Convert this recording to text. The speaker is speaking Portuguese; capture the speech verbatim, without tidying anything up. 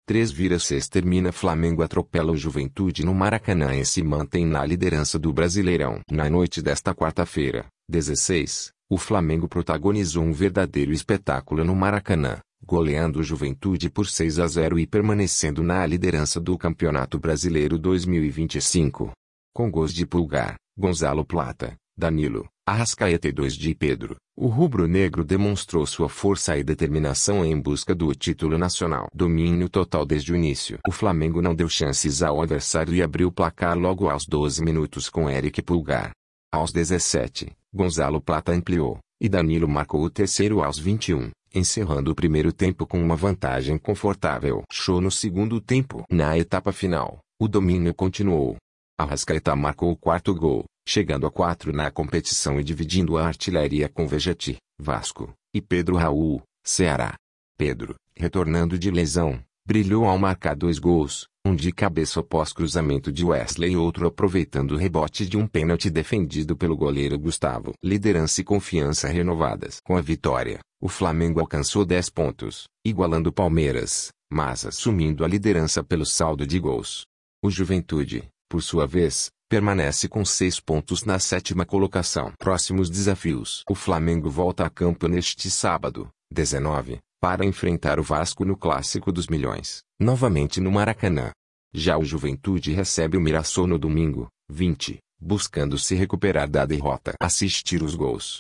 três vira seis termina Flamengo atropela o Juventude no Maracanã e se mantém na liderança do Brasileirão. Na noite desta quarta-feira, dezesseis, o Flamengo protagonizou um verdadeiro espetáculo no Maracanã, goleando o Juventude por seis a zero e permanecendo na liderança do Campeonato Brasileiro dois mil e vinte e cinco. Com gols de Pulgar, Gonzalo Plata, Danilo, Arrascaeta e dois de Pedro, o rubro-negro demonstrou sua força e determinação em busca do título nacional. Domínio total desde o início. O Flamengo não deu chances ao adversário e abriu o placar logo aos doze minutos com Eric Pulgar. Aos dezessete, Gonzalo Plata ampliou, e Danilo marcou o terceiro aos vinte e um, encerrando o primeiro tempo com uma vantagem confortável. Show no segundo tempo. Na etapa final, o domínio continuou. Arrascaeta marcou o quarto gol, chegando a quatro na competição e dividindo a artilharia com Vegete, Vasco, e Pedro Raul, Ceará. Pedro, retornando de lesão, brilhou ao marcar dois gols, um de cabeça após cruzamento de Wesley e outro aproveitando o rebote de um pênalti defendido pelo goleiro Gustavo. Liderança e confiança renovadas. Com a vitória, o Flamengo alcançou dez pontos, igualando o Palmeiras, mas assumindo a liderança pelo saldo de gols. O Juventude, por sua vez, permanece com seis pontos na sétima colocação. Próximos desafios. O Flamengo volta a campo neste sábado, dezenove, para enfrentar o Vasco no Clássico dos Milhões, novamente no Maracanã. Já o Juventude recebe o Mirassol no domingo, vinte, buscando se recuperar da derrota. Assistir os gols.